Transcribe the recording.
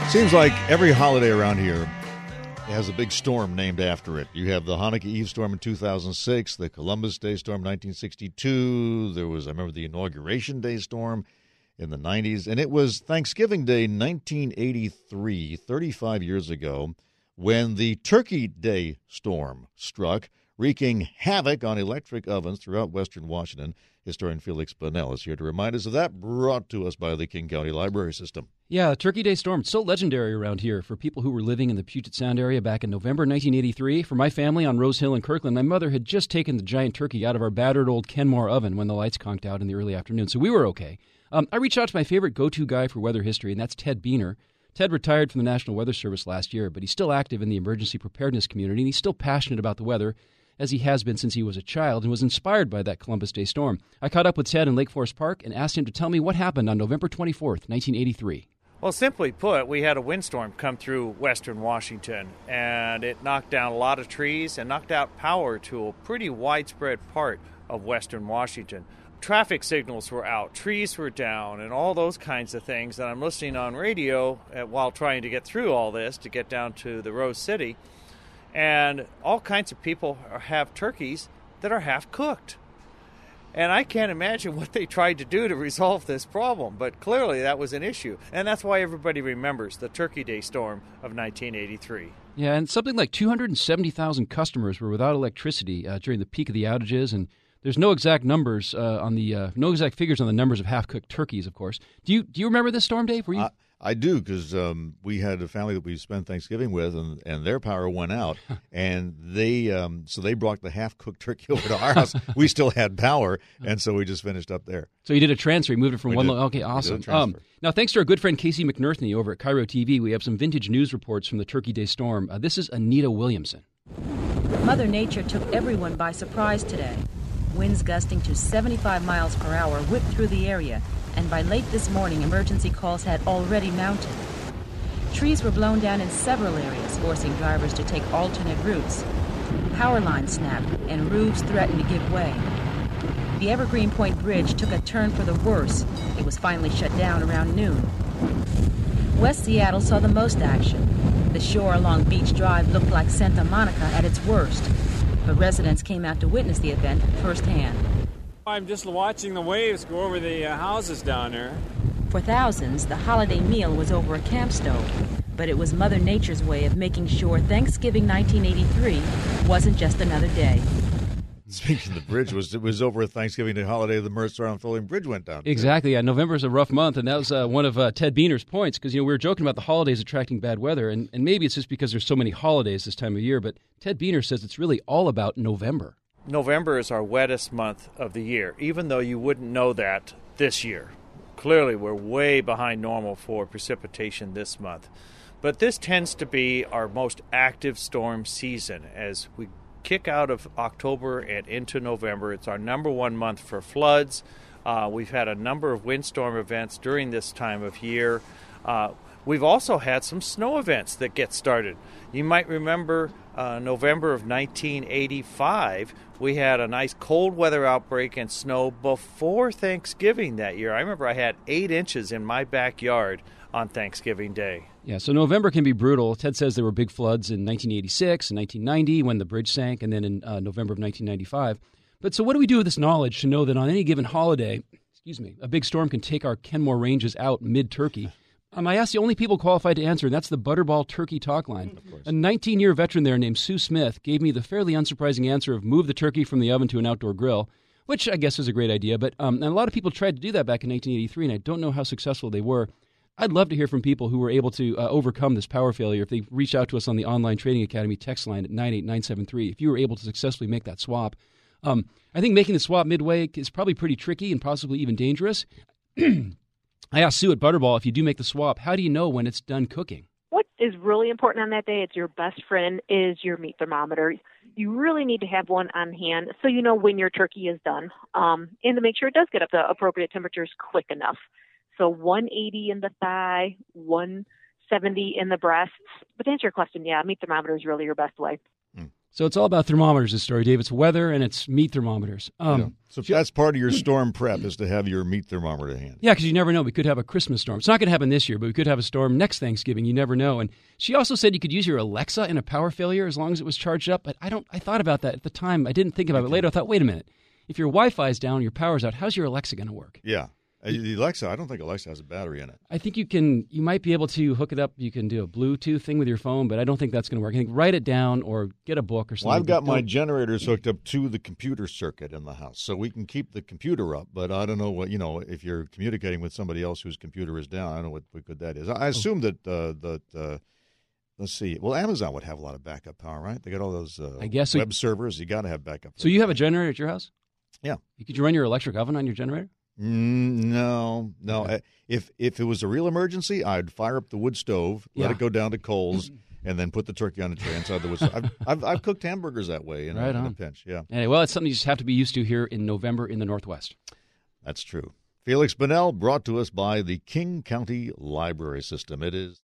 Seems like every holiday around here has a big storm named after it. You have the Hanukkah Eve storm in 2006, the Columbus Day storm in 1962. There was, I remember, the Inauguration Day storm in the 90s. And it was Thanksgiving Day 1983, 35 years ago, when the Turkey Day storm struck, wreaking havoc on electric ovens throughout western Washington. Historian Felix Bunnell is here to remind us of that, brought to us by the King County Library System. Yeah, Turkey Day storm. It's still legendary around here for people who were living in the Puget Sound area back in November 1983. For my family on Rose Hill in Kirkland, my mother had just taken the giant turkey out of our battered old Kenmore oven when the lights conked out in the early afternoon, so we were okay. I reached out to my favorite go-to guy for weather history, and that's Ted Beener. Ted retired from the National Weather Service last year, but he's still active in the emergency preparedness community, and he's still passionate about the weather, as he has been since he was a child, and was inspired by that Columbus Day storm. I caught up with Ted in Lake Forest Park and asked him to tell me what happened on November 24th, 1983. Well, simply put, we had a windstorm come through western Washington, and it knocked down a lot of trees and knocked out power to a pretty widespread part of western Washington. Traffic signals were out, trees were down, and all those kinds of things. And I'm listening on radio while trying to get through all this to get down to the Rose City. And all kinds of people have turkeys that are half cooked. And I can't imagine what they tried to do to resolve this problem, but clearly that was an issue. And that's why everybody remembers the Turkey Day storm of 1983. Yeah, and something like 270,000 customers were without electricity during the peak of the outages, and there's no exact numbers no exact figures on the numbers of half-cooked turkeys, of course. Do you remember this storm, Dave? Were you? I do, because we had a family that we spent Thanksgiving with, and their power went out, and they brought the half-cooked turkey over to our house. We still had power, and so we just finished up there. So you did a transfer. You moved it from Okay, awesome. Now, thanks to our good friend Casey McNerthney over at Cairo TV, we have some vintage news reports from the Turkey Day storm. This is Anita Williamson. Mother Nature took everyone by surprise today. Winds gusting to 75 miles per hour whipped through the area, and by late this morning, emergency calls had already mounted. Trees were blown down in several areas, forcing drivers to take alternate routes. Power lines snapped, and roofs threatened to give way. The Evergreen Point Bridge took a turn for the worse. It was finally shut down around noon. West Seattle saw the most action. The shore along Beach Drive looked like Santa Monica at its worst, but residents came out to witness the event firsthand. I'm just watching the waves go over the houses down there. For thousands, the holiday meal was over a camp stove, but it was Mother Nature's way of making sure Thanksgiving 1983 wasn't just another day. Speaking of the bridge, it was over Thanksgiving Day holiday, the Mercer Island Floating Bridge went down. Exactly. Yeah, November is a rough month, and that was one of Ted Beener's points, because we were joking about the holidays attracting bad weather, and maybe it's just because there's so many holidays this time of year, but Ted Beener says it's really all about November. November is our wettest month of the year, even though you wouldn't know that this year. Clearly, we're way behind normal for precipitation this month. But this tends to be our most active storm season. As we kick out of October and into November, it's our number one month for floods. We've had a number of windstorm events during this time of year. We've also had some snow events that get started. You might remember November of 1985, we had a nice cold weather outbreak and snow before Thanksgiving that year. I remember I had 8 inches in my backyard on Thanksgiving Day. Yeah, so November can be brutal. Ted says there were big floods in 1986 and 1990 when the bridge sank, and then in November of 1995. But so what do we do with this knowledge to know that on any given holiday, a big storm can take our Kenmore ranges out mid-turkey? I asked the only people qualified to answer, and that's the Butterball Turkey Talk Line. A 19-year veteran there named Sue Smith gave me the fairly unsurprising answer of move the turkey from the oven to an outdoor grill, which I guess is a great idea. But and a lot of people tried to do that back in 1983, and I don't know how successful they were. I'd love to hear from people who were able to overcome this power failure if they reach out to us on the Online Trading Academy text line at 98973. If you were able to successfully make that swap. I think making the swap midway is probably pretty tricky and possibly even dangerous. I asked Sue at Butterball, if you do make the swap, how do you know when it's done cooking? What is really important on that day, it's your best friend, is your meat thermometer. You really need to have one on hand so you know when your turkey is done, and to make sure it does get up to appropriate temperatures quick enough. So 180 in the thigh, 170 in the breasts. But to answer your question, yeah, meat thermometer is really your best way. So it's all about thermometers, this story, Dave. It's weather and it's meat thermometers. So that's part of your storm prep is to have your meat thermometer handy. Yeah, because you never know. We could have a Christmas storm. It's not going to happen this year, but we could have a storm next Thanksgiving. You never know. And she also said you could use your Alexa in a power failure as long as it was charged up. But I thought about that at the time. I didn't think about it later. I thought, wait a minute. If your Wi-Fi is down, your power's out, how's your Alexa going to work? Yeah. The Alexa, I don't think Alexa has a battery in it. I think you might be able to hook it up. You can do a Bluetooth thing with your phone, but I don't think that's going to work. I think write it down or get a book or something. Well, I've got my generators hooked up to the computer circuit in the house, so we can keep the computer up, but I don't know what, if you're communicating with somebody else whose computer is down, I don't know what good that is. I assume that, let's see, well, Amazon would have a lot of backup power, right? They got all those I guess so. web servers. You got to have backup. So you have a generator at your house? Yeah. Could you run your electric oven on your generator? No. Okay. If it was a real emergency, I'd fire up the wood stove, let it go down to coals, and then put the turkey on the tray inside the wood stove. I've cooked hamburgers that way in a pinch. Yeah. Anyway, well, it's something you just have to be used to here in November in the Northwest. That's true. Felix Bunnell, brought to us by the King County Library System. It is